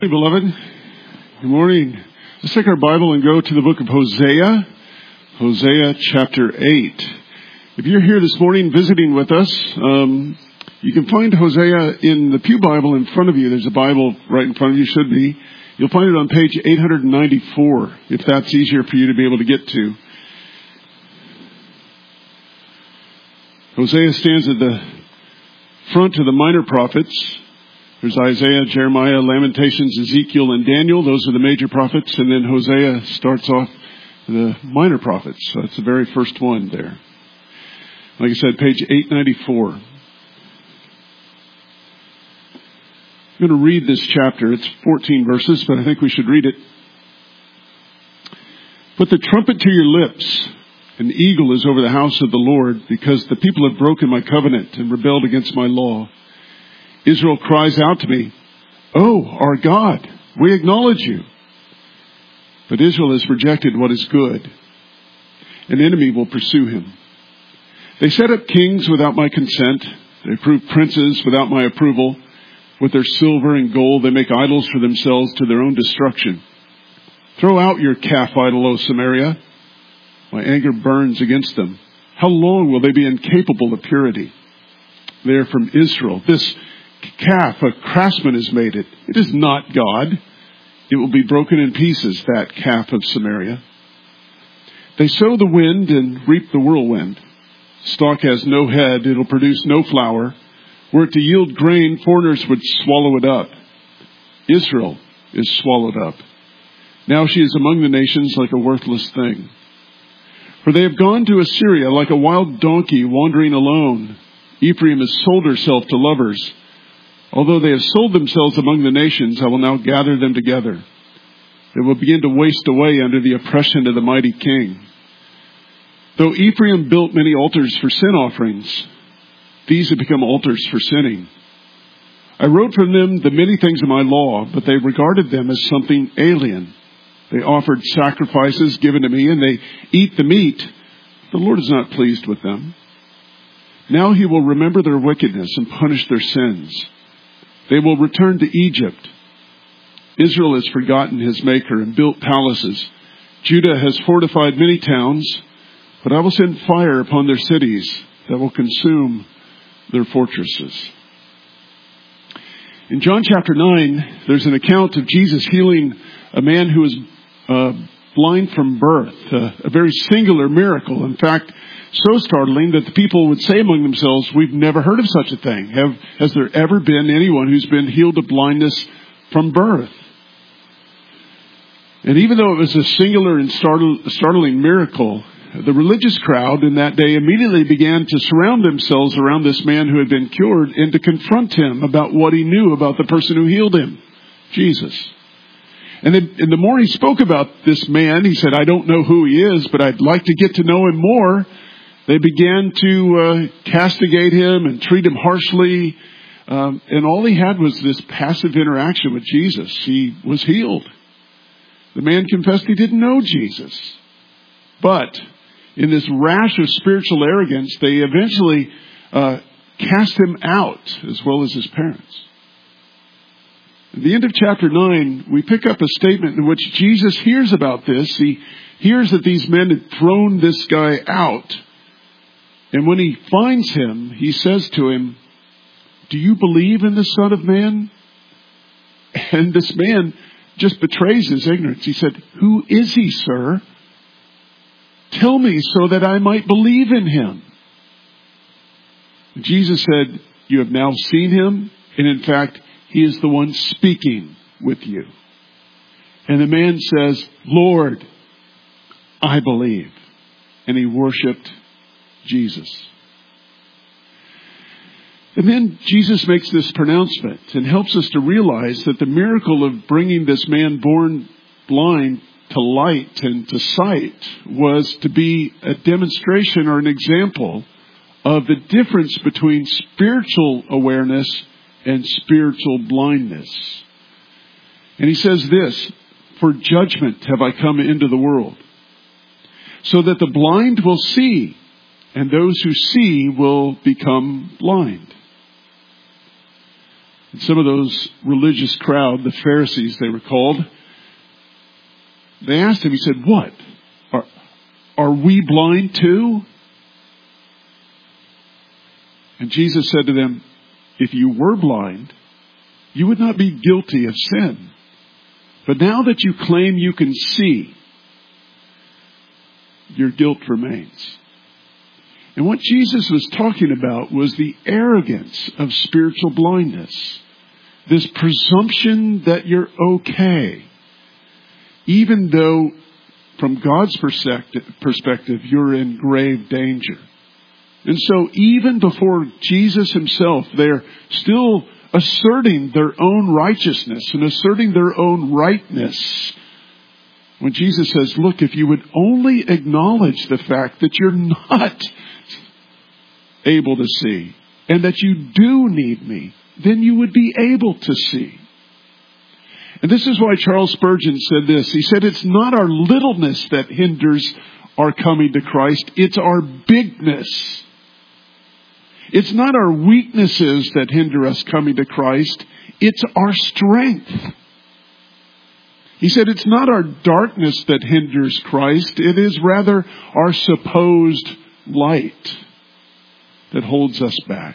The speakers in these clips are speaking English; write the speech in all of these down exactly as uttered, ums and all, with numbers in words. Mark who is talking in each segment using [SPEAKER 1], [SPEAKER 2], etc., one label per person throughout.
[SPEAKER 1] Hey, beloved. Good morning. Let's take our Bible and go to the book of Hosea, Hosea chapter eight. If you're here this morning visiting with us, um, you can find Hosea in the Pew Bible in front of you. There's a Bible right in front of you, should be. You'll find it on page eight ninety-four, if that's easier for you to be able to get to. Hosea stands at the front of the minor prophets. There's Isaiah, Jeremiah, Lamentations, Ezekiel, and Daniel. Those are the major prophets. And then Hosea starts off the minor prophets. So that's the very first one there. Like I said, page eight ninety-four. I'm going to read this chapter. It's fourteen verses, but I think we should read it. Put the trumpet to your lips. An eagle is over the house of the Lord, because the people have broken my covenant and rebelled against my law. Israel cries out to me, "Oh, our God, we acknowledge you." But Israel has rejected what is good. An enemy will pursue him. They set up kings without my consent. They approve princes without my approval. With their silver and gold, they make idols for themselves to their own destruction. Throw out your calf idol, O Samaria. My anger burns against them. How long will they be incapable of purity? They are from Israel. This calf, a craftsman has made it. It is not God. It will be broken in pieces, that calf of Samaria. They sow the wind and reap the whirlwind. Stalk has no head. It'll produce no flour. Were it to yield grain, foreigners would swallow it up. Israel is swallowed up. Now she is among the nations like a worthless thing. For they have gone to Assyria like a wild donkey wandering alone. Ephraim has sold herself to lovers. Although they have sold themselves among the nations, I will now gather them together. They will begin to waste away under the oppression of the mighty king. Though Ephraim built many altars for sin offerings, these have become altars for sinning. I wrote from them the many things of my law, but they regarded them as something alien. They offered sacrifices given to me, and they eat the meat. The Lord is not pleased with them. Now he will remember their wickedness and punish their sins. They will return to Egypt. Israel has forgotten his maker and built palaces. Judah has fortified many towns, but I will send fire upon their cities that will consume their fortresses. In John chapter nine, there's an account of Jesus healing a man who was uh, blind from birth, uh, a very singular miracle. In fact, so startling that the people would say among themselves, "We've never heard of such a thing. Have, has there ever been anyone who's been healed of blindness from birth?" And even though it was a singular and startle, startling miracle, the religious crowd in that day immediately began to surround themselves around this man who had been cured and to confront him about what he knew about the person who healed him, Jesus. And, then, and the more he spoke about this man, he said, "I don't know who he is, but I'd like to get to know him more." They began to uh, castigate him and treat him harshly. Um, and all he had was this passive interaction with Jesus. He was healed. The man confessed he didn't know Jesus. But in this rash of spiritual arrogance, they eventually uh, cast him out, as well as his parents. At the end of chapter nine, we pick up a statement in which Jesus hears about this. He hears that these men had thrown this guy out. And when he finds him, he says to him, "Do you believe in the Son of Man?" And this man just betrays his ignorance. He said, "Who is he, sir? Tell me so that I might believe in him." And Jesus said, "You have now seen him, and in fact, he is the one speaking with you." And the man says, "Lord, I believe." And he worshiped Jesus. And then Jesus makes this pronouncement and helps us to realize that the miracle of bringing this man born blind to light and to sight was to be a demonstration or an example of the difference between spiritual awareness and spiritual blindness. And he says this, "For judgment have I come into the world, so that the blind will see, and those who see will become blind." And some of those religious crowd, the Pharisees they were called, they asked him, he said, what? Are, are we blind too? And Jesus said to them, if you were blind, you would not be guilty of sin. But now that you claim you can see, your guilt remains. And what Jesus was talking about was the arrogance of spiritual blindness. This presumption that you're okay, even though from God's perspective, perspective you're in grave danger. And so even before Jesus himself, they're still asserting their own righteousness and asserting their own rightness. When Jesus says, look, if you would only acknowledge the fact that you're not able to see and that you do need me, then you would be able to see. And this is why Charles Spurgeon said this. He said, it's not our littleness that hinders our coming to Christ. It's our bigness. It's not our weaknesses that hinder us coming to Christ. It's our strength. He said, it's not our darkness that hinders Christ. It is rather our supposed light that holds us back.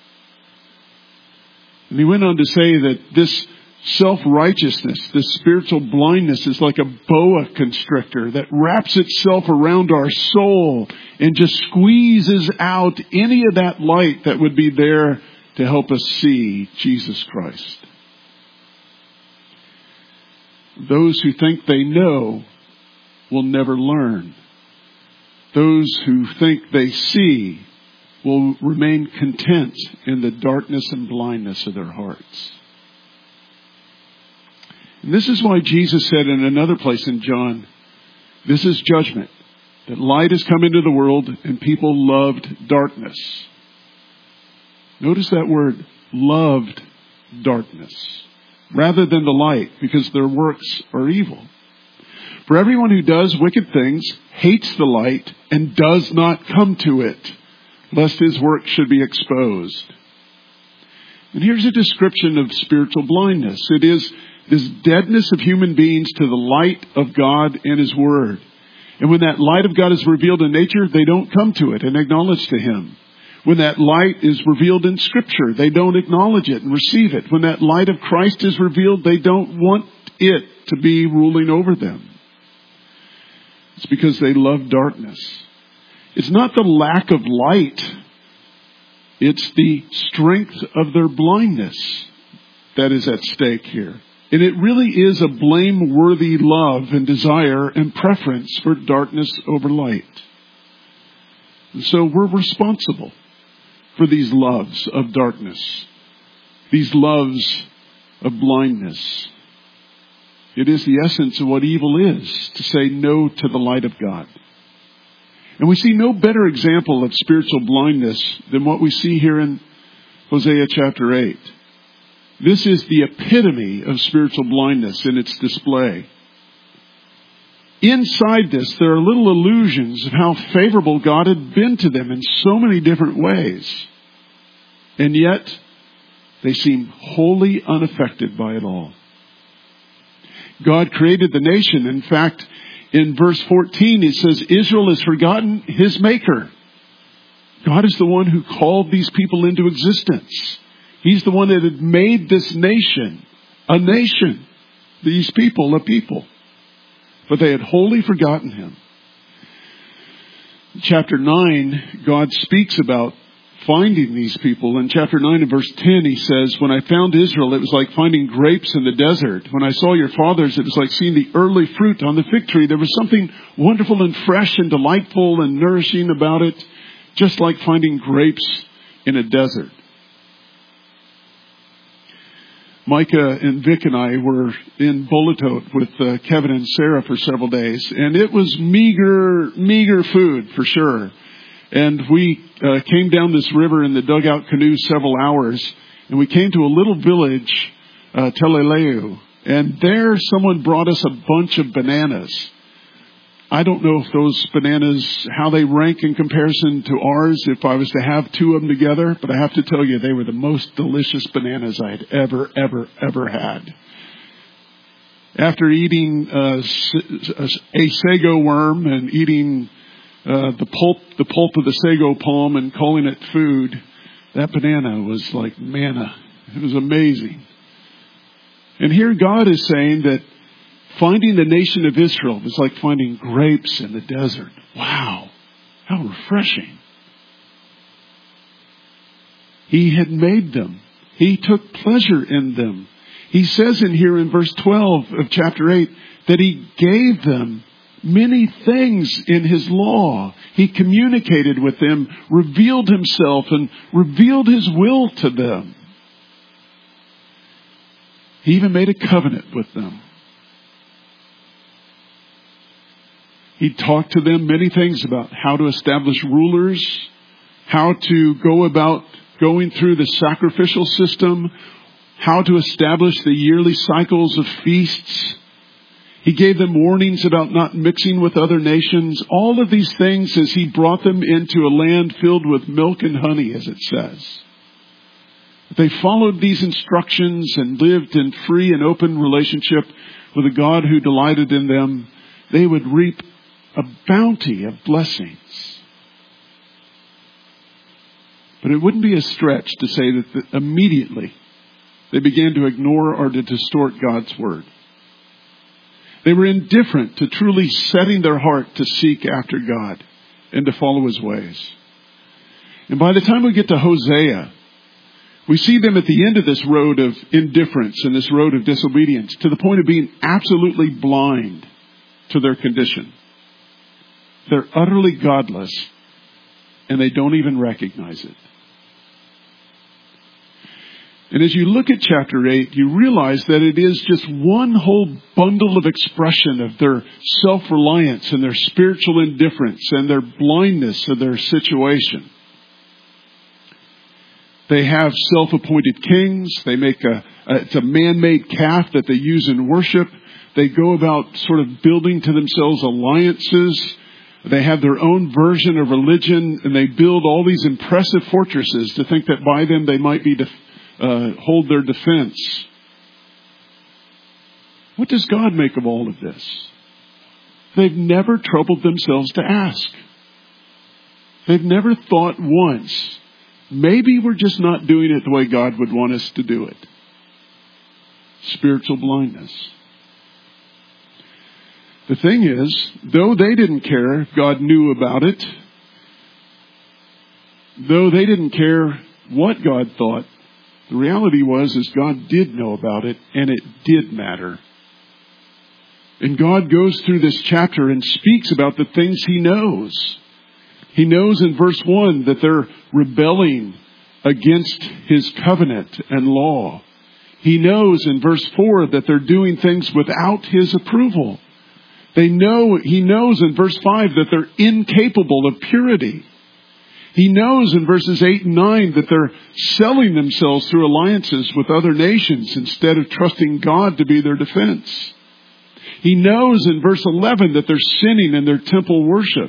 [SPEAKER 1] And he went on to say that this self-righteousness, this spiritual blindness is like a boa constrictor that wraps itself around our soul and just squeezes out any of that light that would be there to help us see Jesus Christ. Those who think they know will never learn. Those who think they see will remain content in the darkness and blindness of their hearts. And this is why Jesus said in another place in John, this is judgment, that light has come into the world and people loved darkness. Notice that word, loved darkness, rather than the light, because their works are evil. For everyone who does wicked things hates the light and does not come to it, lest his work should be exposed. And here's a description of spiritual blindness. It is this deadness of human beings to the light of God and his word. And when that light of God is revealed in nature, they don't come to it and acknowledge to him. When that light is revealed in Scripture, they don't acknowledge it and receive it. When that light of Christ is revealed, they don't want it to be ruling over them. It's because they love darkness. It's not the lack of light. It's the strength of their blindness that is at stake here. And it really is a blameworthy love and desire and preference for darkness over light. And so we're responsible for these loves of darkness, these loves of blindness. It is the essence of what evil is, to say no to the light of God. And we see no better example of spiritual blindness than what we see here in Hosea chapter eight. This is the epitome of spiritual blindness in its display. Inside this, there are little illusions of how favorable God had been to them in so many different ways. And yet, they seem wholly unaffected by it all. God created the nation. In fact, in verse fourteen, it says, Israel has forgotten his maker. God is the one who called these people into existence. He's the one that had made this nation a nation. These people a people. But they had wholly forgotten him. In chapter nine, God speaks about finding these people. In chapter nine and verse ten, he says, when I found Israel, it was like finding grapes in the desert. When I saw your fathers, it was like seeing the early fruit on the fig tree. There was something wonderful and fresh and delightful and nourishing about it, just like finding grapes in a desert. Micah and Vic and I were in Bolotot with uh, Kevin and Sarah for several days, and it was meager, meager food for sure. And we uh, came down this river in the dugout canoe several hours, and we came to a little village, uh, Teleleu, and there someone brought us a bunch of bananas. I don't know if those bananas, how they rank in comparison to ours, if I was to have two of them together, but I have to tell you, they were the most delicious bananas I had ever, ever, ever had. After eating uh, a sago worm and eating uh, the pulp, the pulp of the sago palm and calling it food, that banana was like manna. It was amazing. And here God is saying that finding the nation of Israel was like finding grapes in the desert. Wow, how refreshing. He had made them. He took pleasure in them. He says in here in verse twelve of chapter eight that He gave them many things in His law. He communicated with them, revealed Himself, and revealed His will to them. He even made a covenant with them. He talked to them many things about how to establish rulers, how to go about going through the sacrificial system, how to establish the yearly cycles of feasts. He gave them warnings about not mixing with other nations. All of these things as He brought them into a land filled with milk and honey, as it says. If they followed these instructions and lived in free and open relationship with a God who delighted in them, they would reap a bounty of blessings. But it wouldn't be a stretch to say that immediately they began to ignore or to distort God's word. They were indifferent to truly setting their heart to seek after God and to follow His ways. And by the time we get to Hosea, we see them at the end of this road of indifference and this road of disobedience to the point of being absolutely blind to their condition. They're utterly godless and they don't even recognize it. And as you look at chapter eight, you realize that it is just one whole bundle of expression of their self-reliance and their spiritual indifference and their blindness of their situation. They have self-appointed kings. They make a, a, it's a man-made calf that they use in worship. They go about sort of building to themselves alliances. They have their own version of religion, and they build all these impressive fortresses to think that by them they might be def- uh, hold their defense. What does God make of all of this? They've never troubled themselves to ask. They've never thought once, maybe we're just not doing it the way God would want us to do it. Spiritual blindness. The thing is, though they didn't care if God knew about it, though they didn't care what God thought, the reality was is God did know about it, and it did matter. And God goes through this chapter and speaks about the things He knows. He knows in verse one that they're rebelling against His covenant and law. He knows in verse four that they're doing things without His approval. They know, He knows in verse five that they're incapable of purity. He knows in verses eight and nine that they're selling themselves through alliances with other nations instead of trusting God to be their defense. He knows in verse eleven that they're sinning in their temple worship.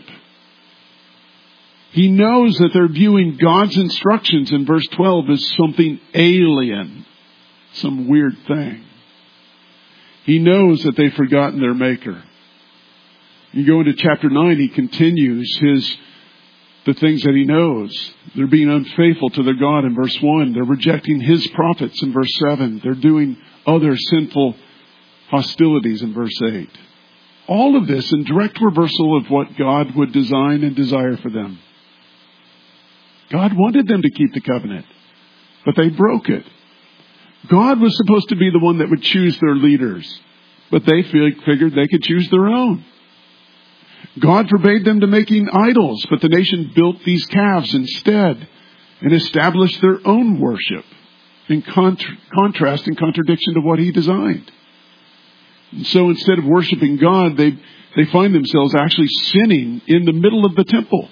[SPEAKER 1] He knows that they're viewing God's instructions in verse twelve as something alien, some weird thing. He knows that they've forgotten their Maker. You go into chapter nine, He continues his the things that He knows. They're being unfaithful to their God in verse one. They're rejecting His prophets in verse seven. They're doing other sinful hostilities in verse eight. All of this in direct reversal of what God would design and desire for them. God wanted them to keep the covenant, but they broke it. God was supposed to be the one that would choose their leaders, but they figured they could choose their own. God forbade them to making idols, but the nation built these calves instead and established their own worship in contra- contrast and contradiction to what He designed. And so instead of worshiping God, they, they find themselves actually sinning in the middle of the temple.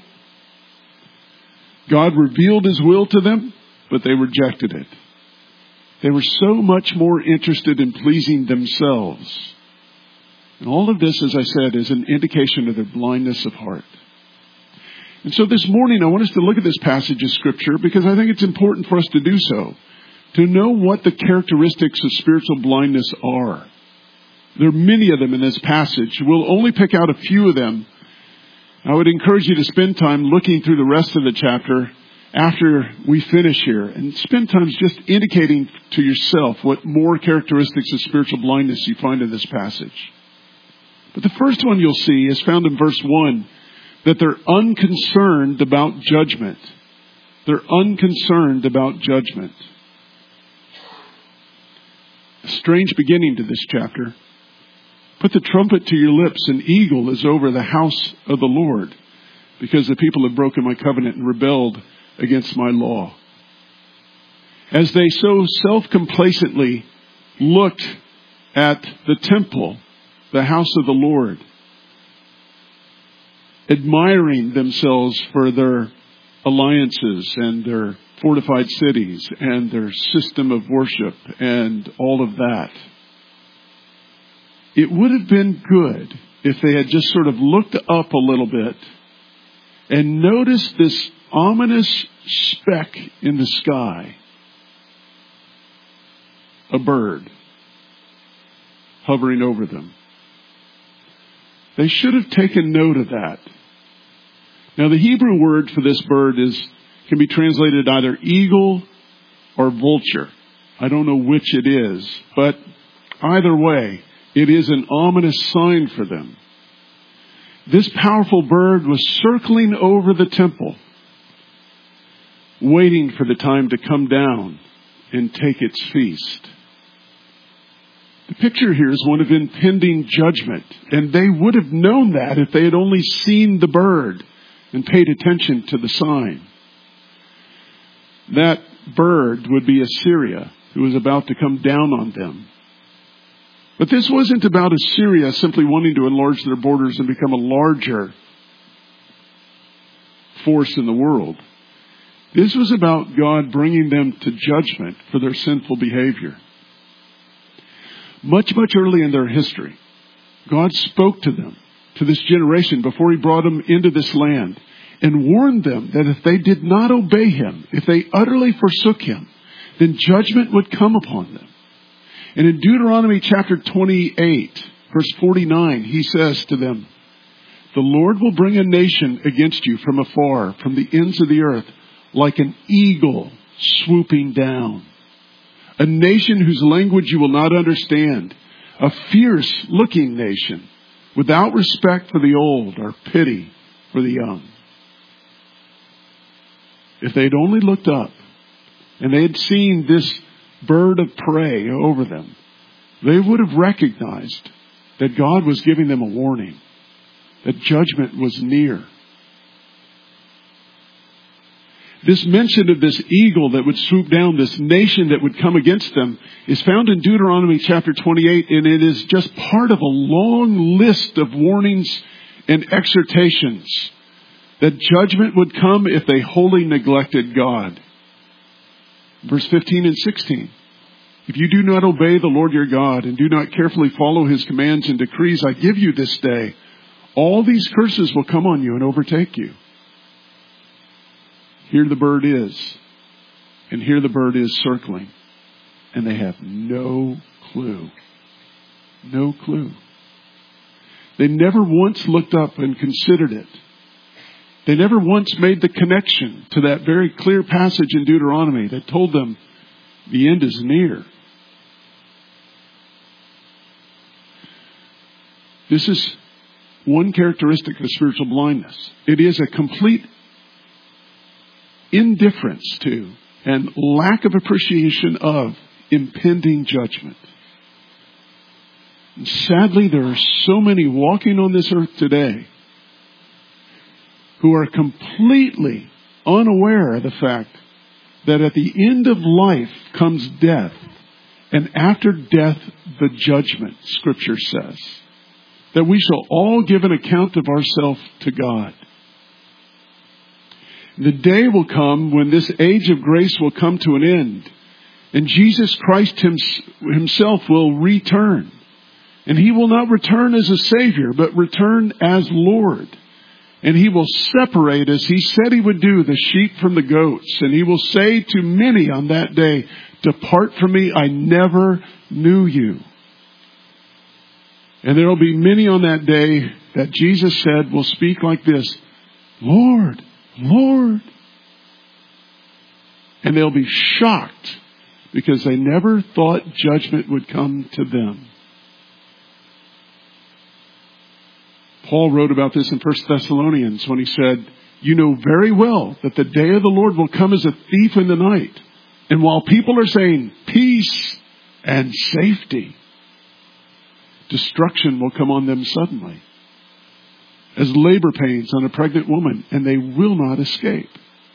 [SPEAKER 1] God revealed His will to them, but they rejected it. They were so much more interested in pleasing themselves And all of this, as I said, is an indication of their blindness of heart. And so this morning, I want us to look at this passage of Scripture because I think it's important for us to do so, to know what the characteristics of spiritual blindness are. There are many of them in this passage. We'll only pick out a few of them. I would encourage you to spend time looking through the rest of the chapter after we finish here, and spend time just indicating to yourself what more characteristics of spiritual blindness you find in this passage. But the first one you'll see is found in verse one, that they're unconcerned about judgment. They're unconcerned about judgment. A strange beginning to this chapter. Put the trumpet to your lips, an eagle is over the house of the Lord, because the people have broken my covenant and rebelled against my law. As they so self-complacently looked at the temple, the house of the Lord, admiring themselves for their alliances and their fortified cities and their system of worship and all of that, it would have been good if they had just sort of looked up a little bit and noticed this ominous speck in the sky. A bird hovering over them. They should have taken note of that. Now, the Hebrew word for this bird is can be translated either eagle or vulture. I don't know which it is, but either way, it is an ominous sign for them. This powerful bird was circling over the temple, waiting for the time to come down and take its feast. The picture here is one of impending judgment, and they would have known that if they had only seen the bird and paid attention to the sign. That bird would be Assyria, who was about to come down on them. But this wasn't about Assyria simply wanting to enlarge their borders and become a larger force in the world. This was about God bringing them to judgment for their sinful behavior. Much, much early in their history, God spoke to them, to this generation, before He brought them into this land, and warned them that if they did not obey Him, if they utterly forsook Him, then judgment would come upon them. And in Deuteronomy chapter twenty-eight, verse forty-nine, He says to them, "The Lord will bring a nation against you from afar, from the ends of the earth, like an eagle swooping down. A nation whose language you will not understand. A fierce-looking nation, without respect for the old or pity for the young." If they had only looked up and they had seen this bird of prey over them, they would have recognized that God was giving them a warning, that judgment was near. This mention of this eagle that would swoop down, this nation that would come against them, is found in Deuteronomy chapter twenty-eight, and it is just part of a long list of warnings and exhortations that judgment would come if they wholly neglected God. Verse fifteen and sixteen. "If you do not obey the Lord your God and do not carefully follow His commands and decrees I give you this day, all these curses will come on you and overtake you." Here the bird is, and here the bird is circling, and they have no clue. No clue. They never once looked up and considered it. They never once made the connection to that very clear passage in Deuteronomy that told them the end is near. This is one characteristic of spiritual blindness. It is a complete indifference to and lack of appreciation of impending judgment. And sadly, there are so many walking on this earth today who are completely unaware of the fact that at the end of life comes death, and after death, the judgment, Scripture says. That we shall all give an account of ourselves to God. The day will come when this age of grace will come to an end, and Jesus Christ Himself will return. And he will not return as a Savior, but return as Lord. And he will separate, as he said he would do, the sheep from the goats. And he will say to many on that day, depart from me, I never knew you. And there will be many on that day that Jesus said will speak like this, Lord, Lord. And they'll be shocked because they never thought judgment would come to them. Paul wrote about this in First Thessalonians when he said, you know very well that the day of the Lord will come as a thief in the night. And while people are saying peace and safety, destruction will come on them suddenly, as labor pains on a pregnant woman, and they will not escape.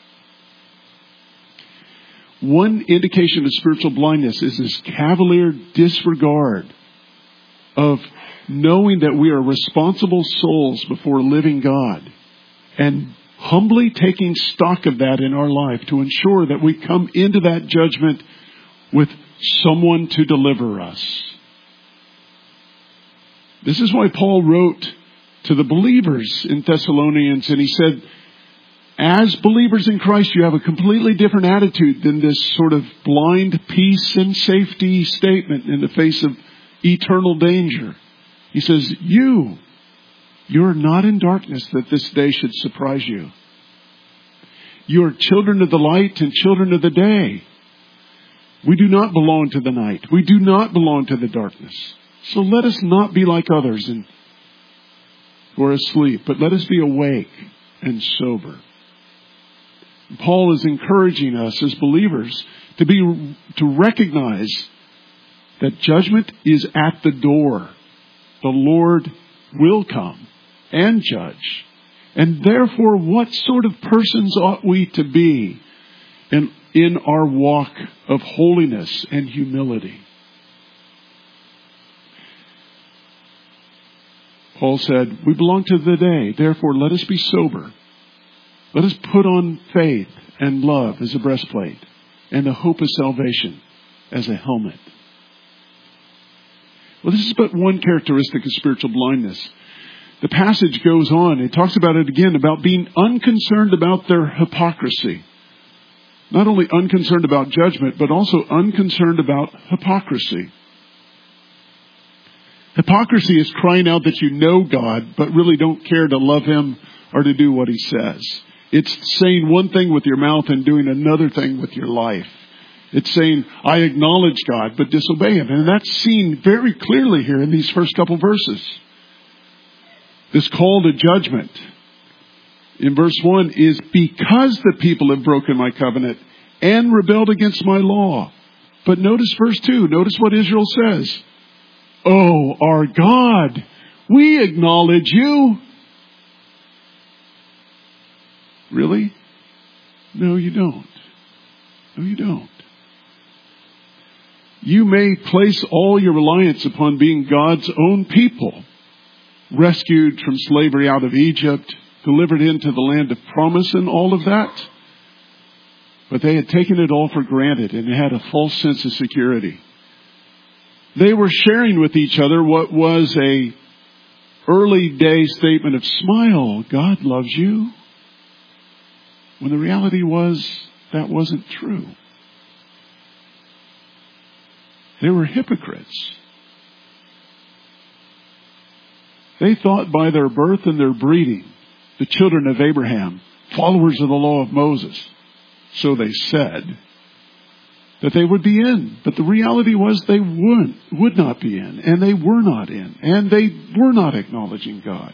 [SPEAKER 1] One indication of spiritual blindness is this cavalier disregard of knowing that we are responsible souls before a living God, and humbly taking stock of that in our life to ensure that we come into that judgment with someone to deliver us. This is why Paul wrote to the believers in Thessalonians, and he said, as believers in Christ, you have a completely different attitude than this sort of blind peace and safety statement in the face of eternal danger. He says, you, you're not in darkness that this day should surprise you. You're children of the light and children of the day. We do not belong to the night. We do not belong to the darkness. So let us not be like others and who are asleep, but let us be awake and sober. Paul is encouraging us as believers to be, to recognize that judgment is at the door. The Lord will come and judge. And therefore, what sort of persons ought we to be in, in our walk of holiness and humility? Paul said, we belong to the day, therefore let us be sober. Let us put on faith and love as a breastplate, and the hope of salvation as a helmet. Well, this is but one characteristic of spiritual blindness. The passage goes on. It talks about it again, about being unconcerned about their hypocrisy. Not only unconcerned about judgment, but also unconcerned about hypocrisy. Hypocrisy is crying out that you know God, but really don't care to love Him or to do what He says. It's saying one thing with your mouth and doing another thing with your life. It's saying, I acknowledge God, but disobey Him. And that's seen very clearly here in these first couple verses. This call to judgment in verse one is because the people have broken my covenant and rebelled against my law. But notice verse two. Notice what Israel says. Oh, our God, we acknowledge you. Really? No, you don't. No, you don't. You may place all your reliance upon being God's own people, rescued from slavery out of Egypt, delivered into the land of promise and all of that. But they had taken it all for granted and had a false sense of security. They were sharing with each other what was a early day statement of smile, God loves you. When the reality was that wasn't true. They were hypocrites. They thought by their birth and their breeding, the children of Abraham, followers of the law of Moses, so they said, that they would be in. But the reality was they would, would not be in, and they were not in, and they were not acknowledging God.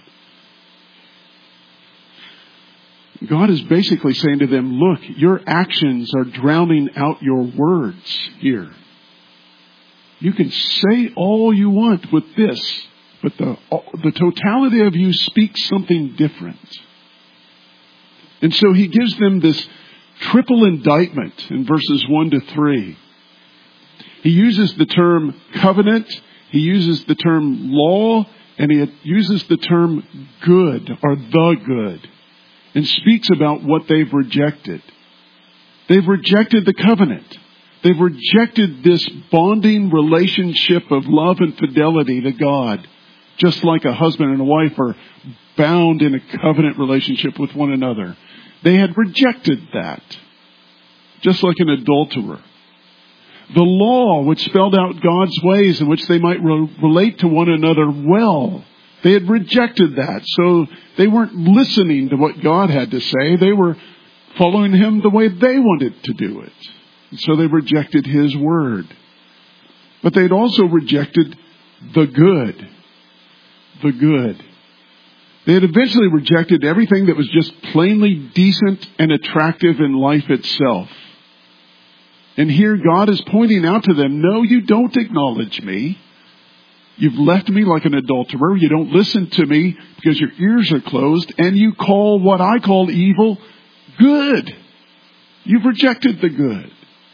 [SPEAKER 1] God is basically saying to them, look, your actions are drowning out your words here. You can say all you want with this, but the, the totality of you speaks something different. And so he gives them this triple indictment in verses one to three. He uses the term covenant, he uses the term law, and he uses the term good or the good, and speaks about what they've rejected. They've rejected the covenant. They've rejected this bonding relationship of love and fidelity to God, just like a husband and a wife are bound in a covenant relationship with one another. They had rejected that, just like an adulterer. The law, which spelled out God's ways in which they might re- relate to one another well, they had rejected that. So they weren't listening to what God had to say. They were following Him the way they wanted to do it. And so they rejected His word. But they'd also rejected the good. The good. They had eventually rejected everything that was just plainly decent and attractive in life itself. And here God is pointing out to them, no, you don't acknowledge me. You've left me like an adulterer. You don't listen to me because your ears are closed. And you call what I call evil good. You've rejected the good.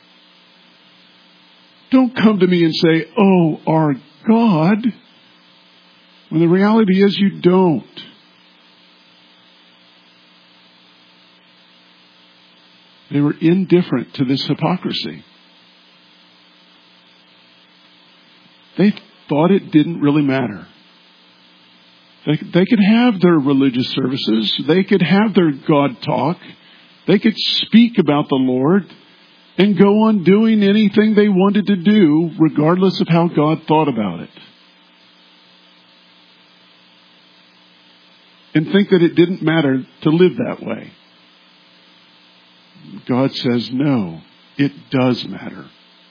[SPEAKER 1] Don't come to me and say, oh, our God, when the reality is you don't. They were indifferent to this hypocrisy. They thought it didn't really matter. They, they could have their religious services. They could have their God talk. They could speak about the Lord and go on doing anything they wanted to do, regardless of how God thought about it. And think that it didn't matter to live that way. God says, no, it does matter.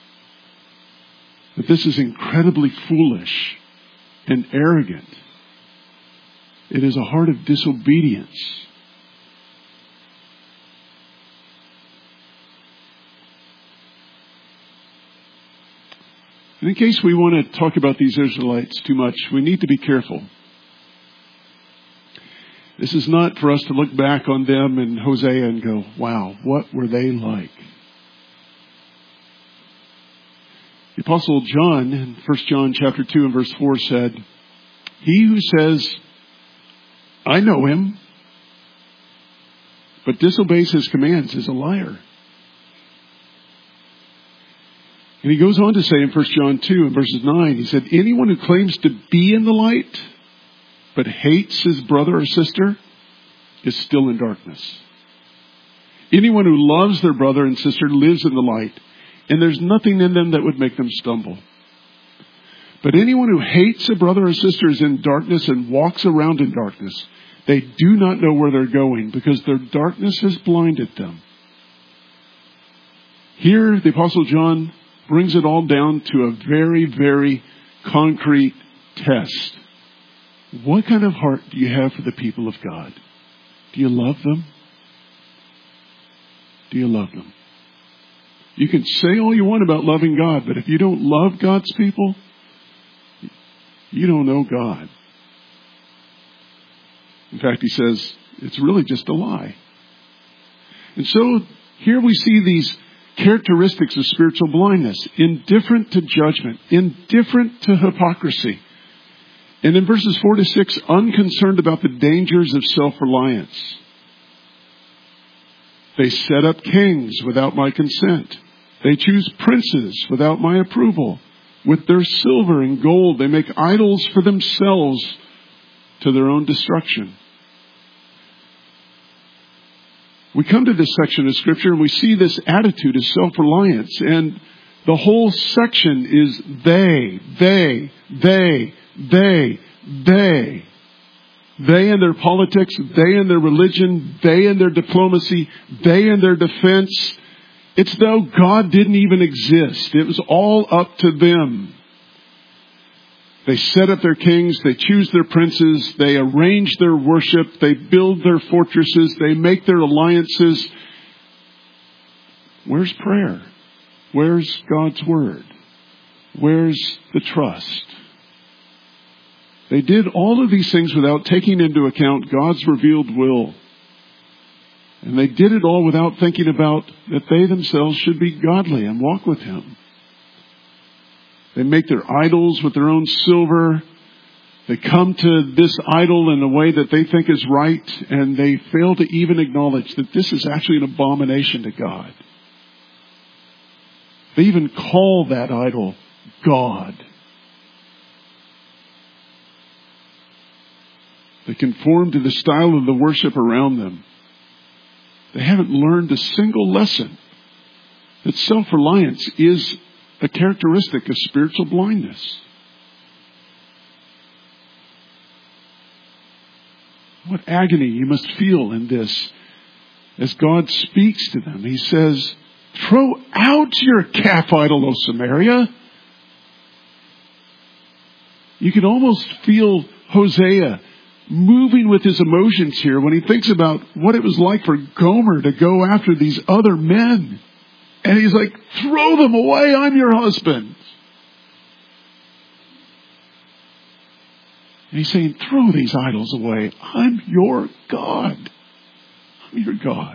[SPEAKER 1] But this is incredibly foolish and arrogant. It is a heart of disobedience. And in case we want to talk about these Israelites too much, we need to be careful. This is not for us to look back on them in Hosea and go, wow, what were they like? The Apostle John in First John chapter two and verse four said, he who says, I know him, but disobeys his commands is a liar. And he goes on to say in First John two and verses nine, he said, anyone who claims to be in the light but hates his brother or sister is still in darkness. Anyone who loves their brother and sister lives in the light, and there's nothing in them that would make them stumble. But anyone who hates a brother or sister is in darkness and walks around in darkness. They do not know where they're going because their darkness has blinded them. Here, the Apostle John brings it all down to a very, very concrete test. What kind of heart do you have for the people of God? Do you love them? Do you love them? You can say all you want about loving God, but if you don't love God's people, you don't know God. In fact, he says, it's really just a lie. And so here we see these characteristics of spiritual blindness. Indifferent to judgment. Indifferent to hypocrisy. And in verses four to six, unconcerned about the dangers of self-reliance. They set up kings without my consent. They choose princes without my approval. With their silver and gold, they make idols for themselves to their own destruction. We come to this section of Scripture and we see this attitude of self-reliance. And the whole section is they, they, they, they, they. They and their politics, they and their religion, they and their diplomacy, they and their defense. It's though God didn't even exist. It was all up to them. They set up their kings, they choose their princes, they arrange their worship, they build their fortresses, they make their alliances. Where's prayer? Where's God's word? Where's the trust? They did all of these things without taking into account God's revealed will. And they did it all without thinking about that they themselves should be godly and walk with Him. They make their idols with their own silver. They come to this idol in a way that they think is right, and they fail to even acknowledge that this is actually an abomination to God. They even call that idol God. They conform to the style of the worship around them. They haven't learned a single lesson that self-reliance is a characteristic of spiritual blindness. What agony you must feel in this as God speaks to them. He says, throw out your calf idol, O Samaria. You can almost feel Hosea moving with his emotions here when he thinks about what it was like for Gomer to go after these other men. And he's like, throw them away, I'm your husband. And he's saying, throw these idols away. I'm your God. I'm your God.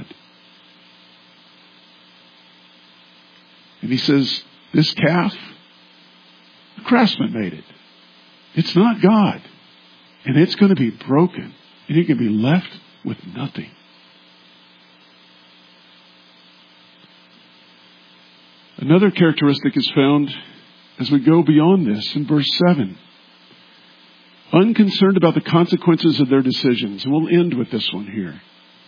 [SPEAKER 1] And he says, this calf, the craftsman made it. It's not God. And it's going to be broken. And you're going to be left with nothing. Another characteristic is found as we go beyond this in verse seven. Unconcerned about the consequences of their decisions. And we'll end with this one here.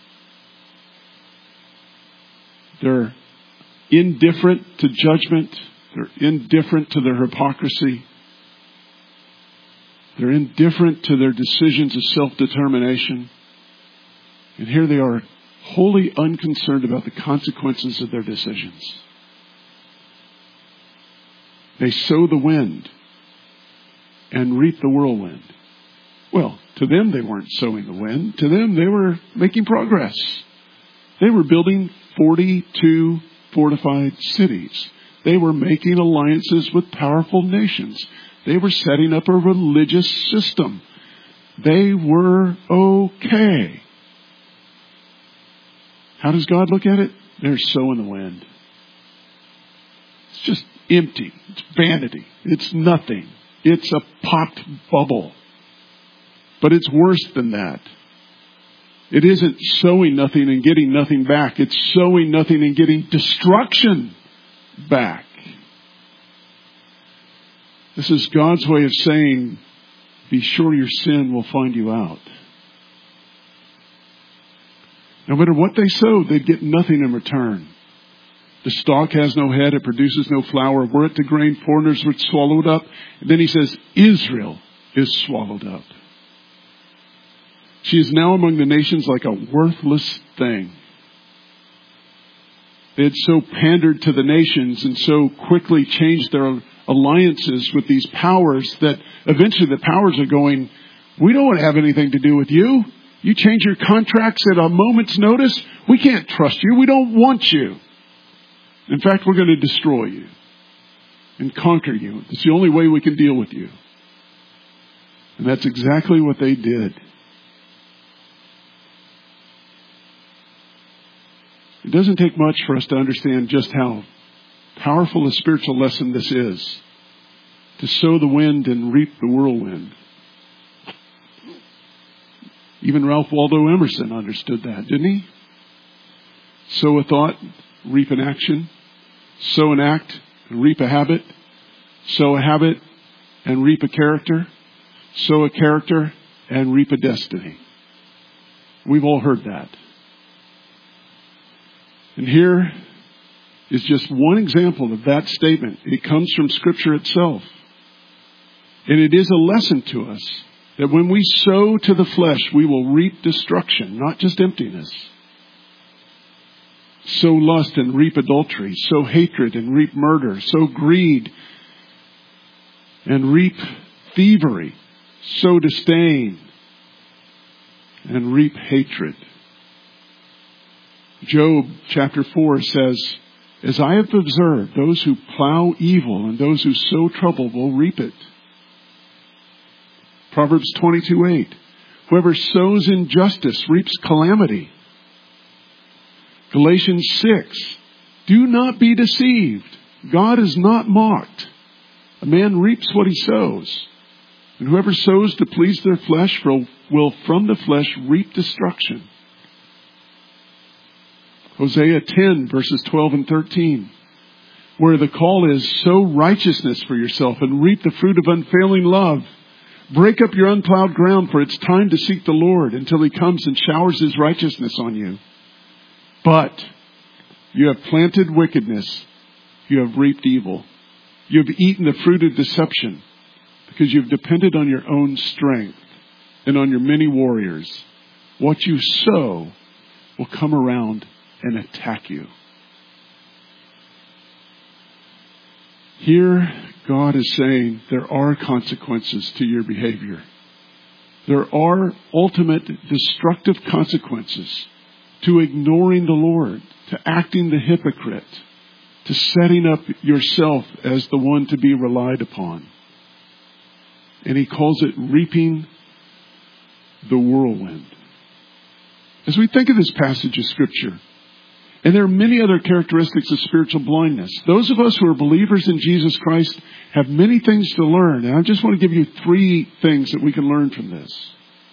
[SPEAKER 1] They're indifferent to judgment. They're indifferent to their hypocrisy. They're indifferent to their decisions of self-determination. And here they are, wholly unconcerned about the consequences of their decisions. They sow the wind and reap the whirlwind. Well, to them they weren't sowing the wind. To them they were making progress. They were building forty-two fortified cities. They were making alliances with powerful nations. They were setting up a religious system. They were okay. How does God look at it? They're sowing the wind. It's just empty. It's vanity. It's nothing. It's a popped bubble. But it's worse than that. It isn't sowing nothing and getting nothing back. It's sowing nothing and getting destruction back. This is God's way of saying, be sure your sin will find you out. No matter what they sowed, they'd get nothing in return. The stalk has no head, it produces no flower. Were it to grain, foreigners would swallow it up. And then he says, Israel is swallowed up. She is now among the nations like a worthless thing. They had so pandered to the nations and so quickly changed their alliances with these powers that eventually the powers are going, we don't want to have anything to do with you. You change your contracts at a moment's notice. We can't trust you. We don't want you. In fact, we're going to destroy you and conquer you. It's the only way we can deal with you. And that's exactly what they did. It doesn't take much for us to understand just how powerful a spiritual lesson this is. To sow the wind and reap the whirlwind. Even Ralph Waldo Emerson understood that, didn't he? Sow a thought, reap an action. Sow an act, and reap a habit. Sow a habit, and reap a character. Sow a character, and reap a destiny. We've all heard that. And here is just one example of that statement. It comes from Scripture itself. And it is a lesson to us that when we sow to the flesh, we will reap destruction, not just emptiness. Sow lust and reap adultery. Sow hatred and reap murder. Sow greed and reap thievery. Sow disdain and reap hatred. Job chapter four says, as I have observed, those who plow evil and those who sow trouble will reap it. Proverbs twenty-two eight, whoever sows injustice reaps calamity. Galatians six, do not be deceived. God is not mocked. A man reaps what he sows. And whoever sows to please their flesh will from the flesh reap destruction. Hosea ten, verses twelve and thirteen. where the call is sow righteousness for yourself and reap the fruit of unfailing love. Break up your unplowed ground, for it's time to seek the Lord until He comes and showers His righteousness on you. But you have planted wickedness. You have reaped evil. You have eaten the fruit of deception because you've depended on your own strength and on your many warriors. What you sow will come around and attack you. Here, God is saying there are consequences to your behavior. There are ultimate destructive consequences to ignoring the Lord, to acting the hypocrite, to setting up yourself as the one to be relied upon. And He calls it reaping the whirlwind. As we think of this passage of Scripture, and there are many other characteristics of spiritual blindness, those of us who are believers in Jesus Christ have many things to learn. And I just want to give you three things that we can learn from this.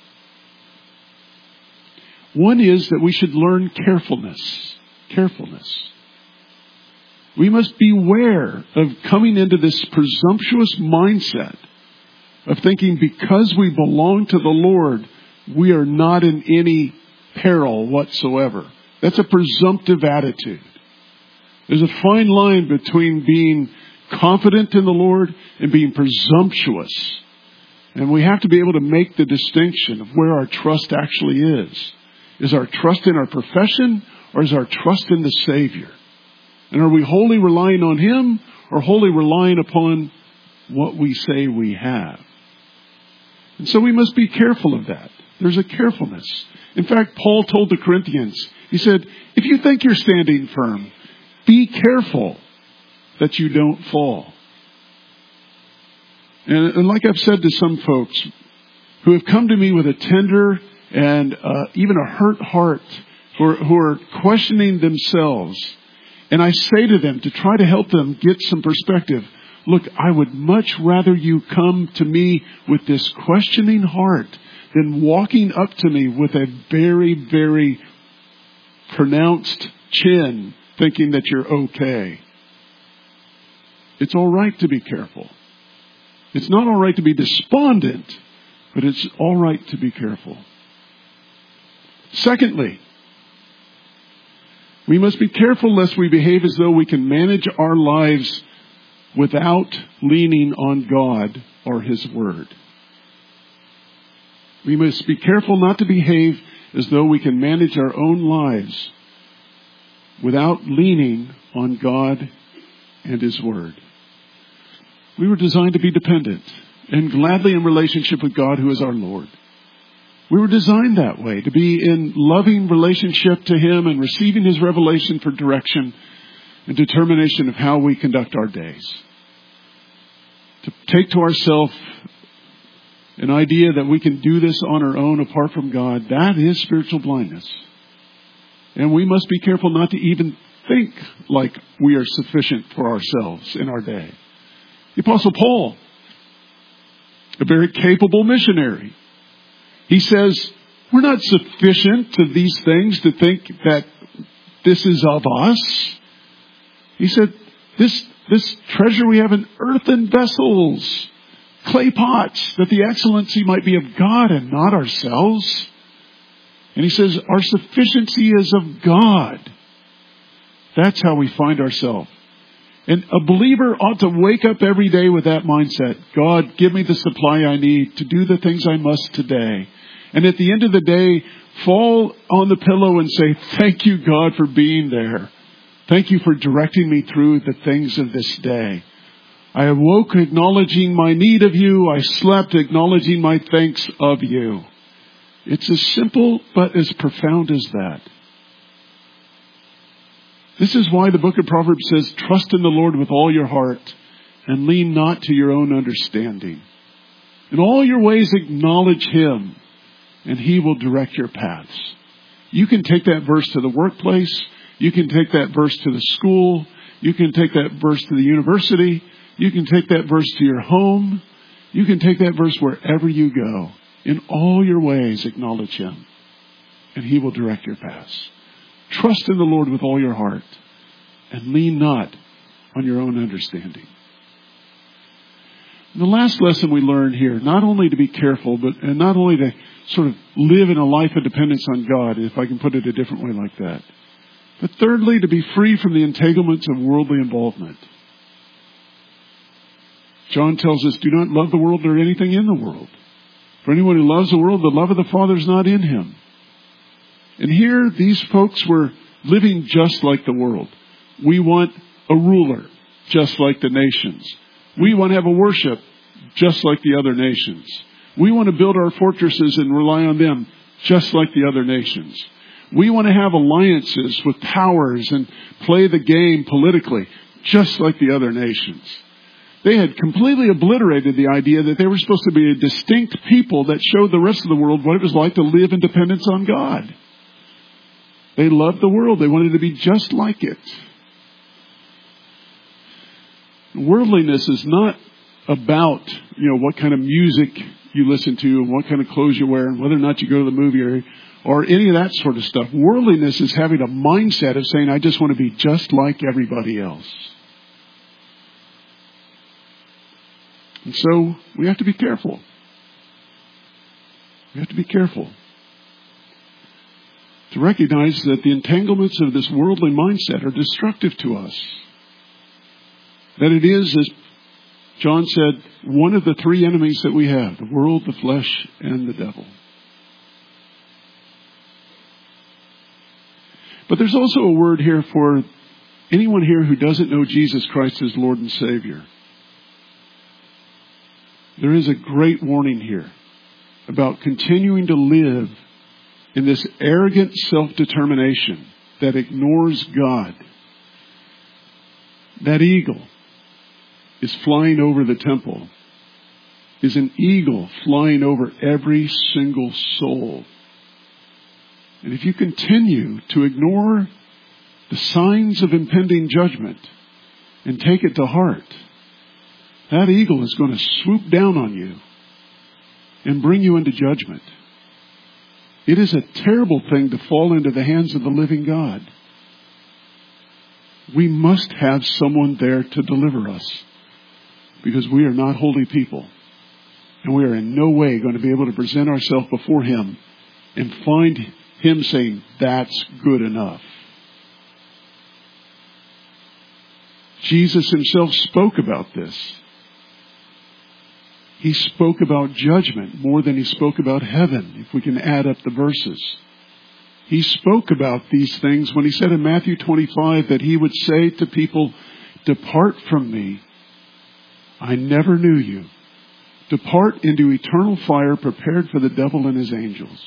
[SPEAKER 1] One is that we should learn carefulness. Carefulness. We must beware of coming into this presumptuous mindset of thinking because we belong to the Lord, we are not in any peril whatsoever. That's a presumptive attitude. There's a fine line between being confident in the Lord and being presumptuous. And we have to be able to make the distinction of where our trust actually is. Is our trust in our profession, or is our trust in the Savior? And are we wholly relying on Him, or wholly relying upon what we say we have? And so we must be careful of that. There's a carefulness. In fact, Paul told the Corinthians, he said, if you think you're standing firm, be careful that you don't fall. And, and like I've said to some folks who have come to me with a tender and uh, even a hurt heart, who are, who are questioning themselves, and I say to them to try to help them get some perspective, look, I would much rather you come to me with this questioning heart than walking up to me with a very, very pronounced chin thinking that you're okay. It's all right to be careful. It's not all right to be despondent, but it's all right to be careful. Secondly, we must be careful lest we behave as though we can manage our lives without leaning on God or His Word. We must be careful not to behave as though we can manage our own lives without leaning on God and His Word. We were designed to be dependent and gladly in relationship with God, who is our Lord. We were designed that way, to be in loving relationship to Him and receiving His revelation for direction and determination of how we conduct our days. To take to ourselves an idea that we can do this on our own apart from God, that is spiritual blindness. And we must be careful not to even think like we are sufficient for ourselves in our day. The Apostle Paul, a very capable missionary, he says, we're not sufficient to these things to think that this is of us. He said, this, this treasure we have in earthen vessels, clay pots, that the excellency might be of God and not ourselves. And he says, our sufficiency is of God. That's how we find ourselves. And a believer ought to wake up every day with that mindset. God, give me the supply I need to do the things I must today. And at the end of the day, fall on the pillow and say, thank you, God, for being there. Thank you for directing me through the things of this day. I awoke acknowledging my need of you. I slept acknowledging my thanks of you. It's as simple but as profound as that. This is why the book of Proverbs says, trust in the Lord with all your heart and lean not to your own understanding. In all your ways acknowledge Him, and He will direct your paths. You can take that verse to the workplace. You can take that verse to the school. You can take that verse to the university. You can take that verse to your home. You can take that verse wherever you go. In all your ways acknowledge Him, and He will direct your paths. Trust in the Lord with all your heart and lean not on your own understanding. And the last lesson we learn here, not only to be careful, but and not only to sort of live in a life of dependence on God, if I can put it a different way like that, but thirdly, to be free from the entanglements of worldly involvement. John tells us, do not love the world or anything in the world. For anyone who loves the world, the love of the Father is not in him. And here, these folks were living just like the world. We want a ruler, just like the nations. We want to have a worship, just like the other nations. We want to build our fortresses and rely on them, just like the other nations. We want to have alliances with powers and play the game politically, just like the other nations. They had completely obliterated the idea that they were supposed to be a distinct people that showed the rest of the world what it was like to live in dependence on God. They loved the world. They wanted to be just like it. Worldliness is not about, you know, what kind of music you listen to and what kind of clothes you wear and whether or not you go to the movie or, or any of that sort of stuff. Worldliness is having a mindset of saying, I just want to be just like everybody else. And so we have to be careful. We have to be careful to recognize that the entanglements of this worldly mindset are destructive to us. That it is, as John said, one of the three enemies that we have, the world, the flesh, and the devil. But there's also a word here for anyone here who doesn't know Jesus Christ as Lord and Savior. There is a great warning here about continuing to live in this arrogant self-determination that ignores God. That eagle is flying over the temple, is an eagle flying over every single soul. And if you continue to ignore the signs of impending judgment and take it to heart, that eagle is going to swoop down on you and bring you into judgment. It is a terrible thing to fall into the hands of the living God. We must have someone there to deliver us because we are not holy people. And we are in no way going to be able to present ourselves before Him and find Him saying, that's good enough. Jesus Himself spoke about this. He spoke about judgment more than He spoke about heaven, if we can add up the verses. He spoke about these things when He said in Matthew twenty-five that He would say to people, depart from me, I never knew you. Depart into eternal fire prepared for the devil and his angels.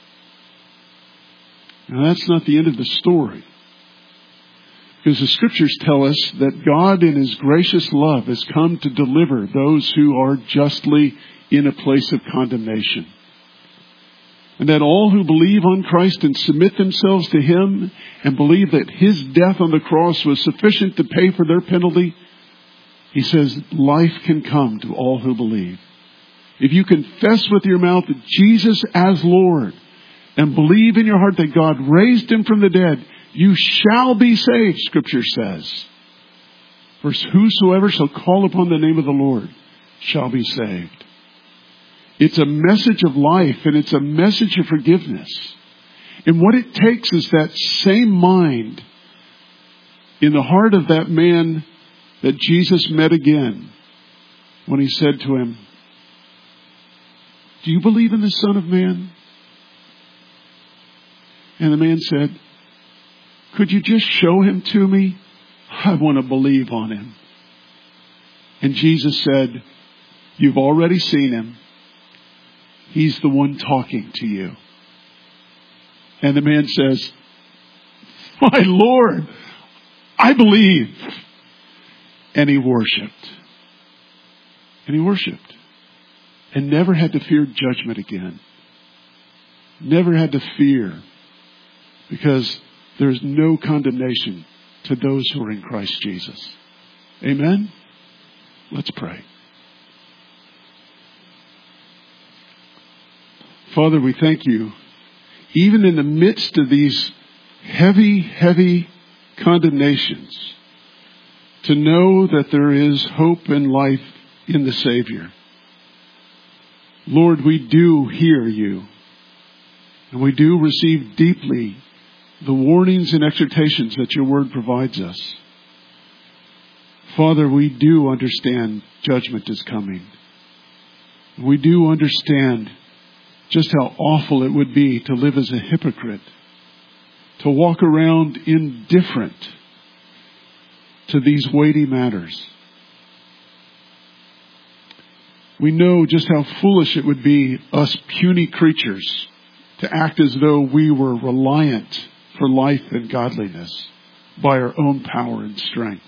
[SPEAKER 1] Now that's not the end of the story. Because the Scriptures tell us that God in His gracious love has come to deliver those who are justly in a place of condemnation. And that all who believe on Christ and submit themselves to Him and believe that His death on the cross was sufficient to pay for their penalty, He says life can come to all who believe. If you confess with your mouth Jesus as Lord and believe in your heart that God raised Him from the dead, you shall be saved, Scripture says. For whosoever shall call upon the name of the Lord shall be saved. It's a message of life and it's a message of forgiveness. And what it takes is that same mind in the heart of that man that Jesus met again when He said to him, do you believe in the Son of Man? And the man said, could you just show Him to me? I want to believe on Him. And Jesus said, you've already seen Him. He's the one talking to you. And the man says, my Lord, I believe. And he worshiped. And he worshiped. And never had to fear judgment again. Never had to fear. Because there is no condemnation to those who are in Christ Jesus. Amen? Let's pray. Father, we thank You. Even in the midst of these heavy, heavy condemnations, to know that there is hope and life in the Savior. Lord, we do hear you, and we do receive deeply the warnings and exhortations that your word provides us. Father, we do understand judgment is coming. We do understand just how awful it would be to live as a hypocrite, to walk around indifferent to these weighty matters. We know just how foolish it would be, us puny creatures, to act as though we were reliant for life and godliness by our own power and strength.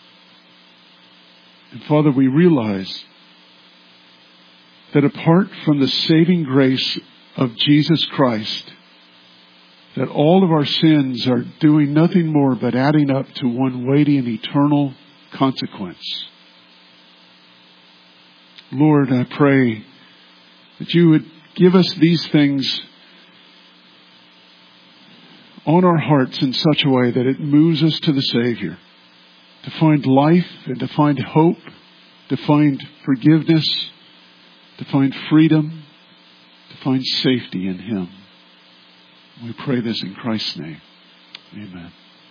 [SPEAKER 1] And Father, we realize that apart from the saving grace of Jesus Christ, that all of our sins are doing nothing more but adding up to one weighty and eternal consequence. Lord, I pray that you would give us these things on our hearts in such a way that it moves us to the Savior, to find life and to find hope, to find forgiveness, to find freedom, to find safety in Him. We pray this in Christ's name. Amen.